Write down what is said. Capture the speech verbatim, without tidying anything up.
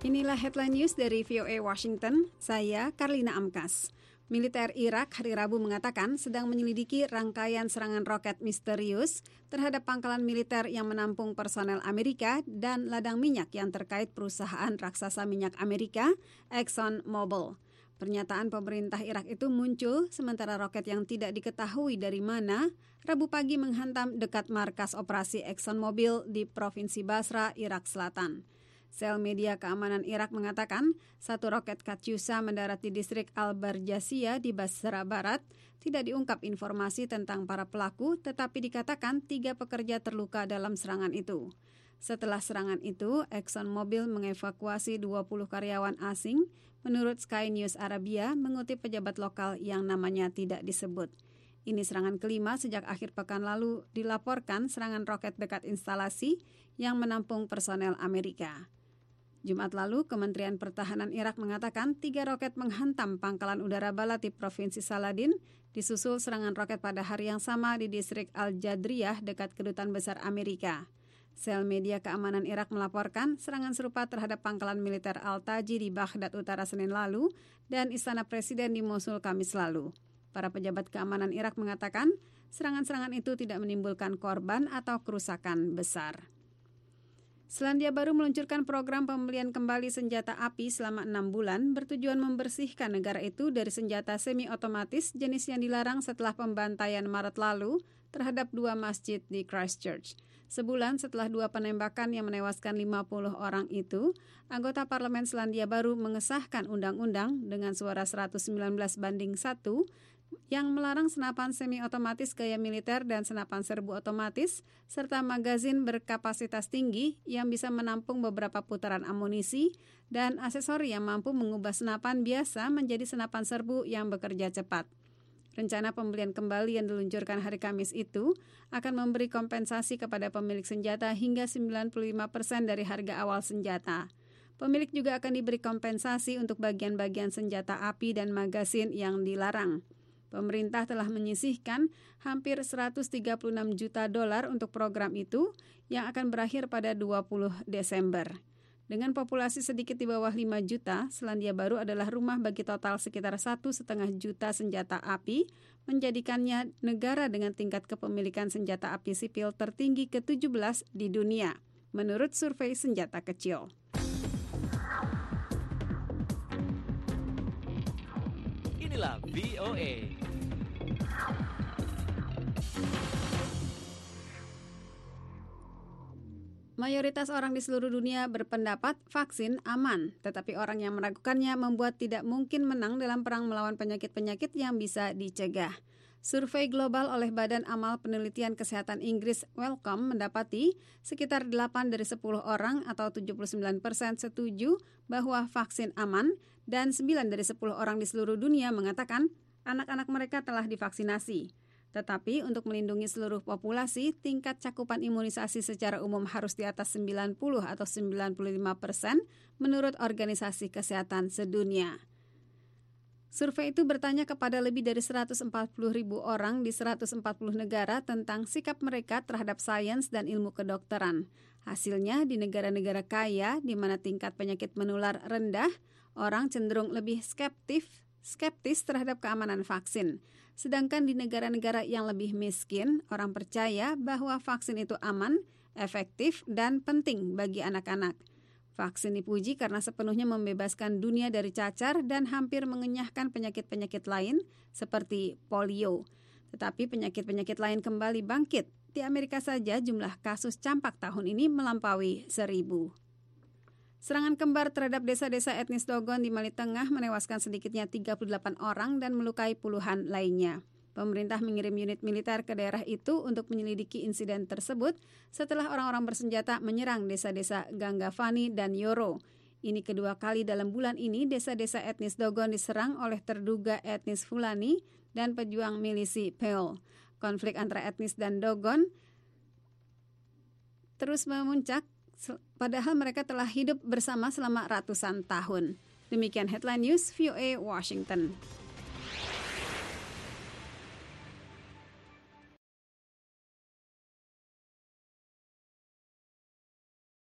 Inilah headline news dari V O A Washington, saya Karlina Amkas. Militer Irak hari Rabu mengatakan sedang menyelidiki rangkaian serangan roket misterius terhadap pangkalan militer yang menampung personel Amerika dan ladang minyak yang terkait perusahaan raksasa minyak Amerika, Exxon Mobil. Pernyataan pemerintah Irak itu muncul sementara roket yang tidak diketahui dari mana Rabu pagi menghantam dekat markas operasi Exxon Mobil di Provinsi Basra, Irak Selatan. Sel media keamanan Irak mengatakan satu roket Katyusha mendarat di distrik Al-Barjasiyah di Basra Barat. Tidak diungkap informasi tentang para pelaku, tetapi dikatakan tiga pekerja terluka dalam serangan itu. Setelah serangan itu, Exxon Mobil mengevakuasi dua puluh karyawan asing, menurut Sky News Arabia mengutip pejabat lokal yang namanya tidak disebut. Ini serangan kelima sejak akhir pekan lalu dilaporkan serangan roket dekat instalasi yang menampung personel Amerika. Jumat lalu, Kementerian Pertahanan Irak mengatakan tiga roket menghantam pangkalan udara Balad di Provinsi Saladin, disusul serangan roket pada hari yang sama di distrik Al-Jadriyah dekat Kedutaan Besar Amerika. Sel media keamanan Irak melaporkan serangan serupa terhadap pangkalan militer Al-Taji di Baghdad Utara Senin lalu dan Istana Presiden di Mosul Kamis lalu. Para pejabat keamanan Irak mengatakan serangan-serangan itu tidak menimbulkan korban atau kerusakan besar. Selandia Baru meluncurkan program pembelian kembali senjata api selama enam bulan bertujuan membersihkan negara itu dari senjata semi-otomatis jenis yang dilarang setelah pembantaian Maret lalu terhadap dua masjid di Christchurch. Sebulan setelah dua penembakan yang menewaskan lima puluh orang itu, anggota Parlemen Selandia Baru mengesahkan undang-undang dengan suara seratus sembilan belas banding satu yang melarang senapan semi-otomatis gaya militer dan senapan serbu otomatis, serta magazin berkapasitas tinggi yang bisa menampung beberapa putaran amunisi dan aksesori yang mampu mengubah senapan biasa menjadi senapan serbu yang bekerja cepat. Rencana pembelian kembali yang diluncurkan hari Kamis itu akan memberi kompensasi kepada pemilik senjata hingga sembilan puluh lima persen dari harga awal senjata. Pemilik juga akan diberi kompensasi untuk bagian-bagian senjata api dan magazin yang dilarang. Pemerintah telah menyisihkan hampir seratus tiga puluh enam juta dolar untuk program itu yang akan berakhir pada dua puluh Desember. Dengan populasi sedikit di bawah lima juta, Selandia Baru adalah rumah bagi total sekitar satu koma lima juta senjata api, menjadikannya negara dengan tingkat kepemilikan senjata api sipil tertinggi ke tujuh belas di dunia, menurut survei senjata kecil. Inilah V O A. Mayoritas orang di seluruh dunia berpendapat vaksin aman, tetapi orang yang meragukannya membuat tidak mungkin menang dalam perang melawan penyakit-penyakit yang bisa dicegah. Survei global oleh Badan Amal Penelitian Kesehatan Inggris Wellcome mendapati sekitar delapan dari sepuluh orang atau tujuh puluh sembilan persen setuju bahwa vaksin aman dan sembilan dari sepuluh orang di seluruh dunia mengatakan anak-anak mereka telah divaksinasi. Tetapi untuk melindungi seluruh populasi, tingkat cakupan imunisasi secara umum harus di atas sembilan puluh atau sembilan puluh lima persen menurut Organisasi Kesehatan Sedunia. Survei itu bertanya kepada lebih dari seratus empat puluh ribu orang di seratus empat puluh negara tentang sikap mereka terhadap sains dan ilmu kedokteran. Hasilnya, di negara-negara kaya di mana tingkat penyakit menular rendah, orang cenderung lebih skeptif skeptis terhadap keamanan vaksin. Sedangkan di negara-negara yang lebih miskin, orang percaya bahwa vaksin itu aman, efektif, dan penting bagi anak-anak. Vaksin dipuji karena sepenuhnya membebaskan dunia dari cacar dan hampir mengenyahkan penyakit-penyakit lain seperti polio. Tetapi penyakit-penyakit lain kembali bangkit. Di Amerika saja jumlah kasus campak tahun ini melampaui seribu. Serangan kembar terhadap desa-desa etnis Dogon di Mali Tengah menewaskan sedikitnya tiga puluh delapan orang dan melukai puluhan lainnya. Pemerintah mengirim unit militer ke daerah itu untuk menyelidiki insiden tersebut setelah orang-orang bersenjata menyerang desa-desa Gangafani dan Yoro. Ini kedua kali dalam bulan ini desa-desa etnis Dogon diserang oleh terduga etnis Fulani dan pejuang milisi Peol. Konflik antara etnis dan Dogon terus memuncak, padahal mereka telah hidup bersama selama ratusan tahun. Demikian headline news V O A Washington.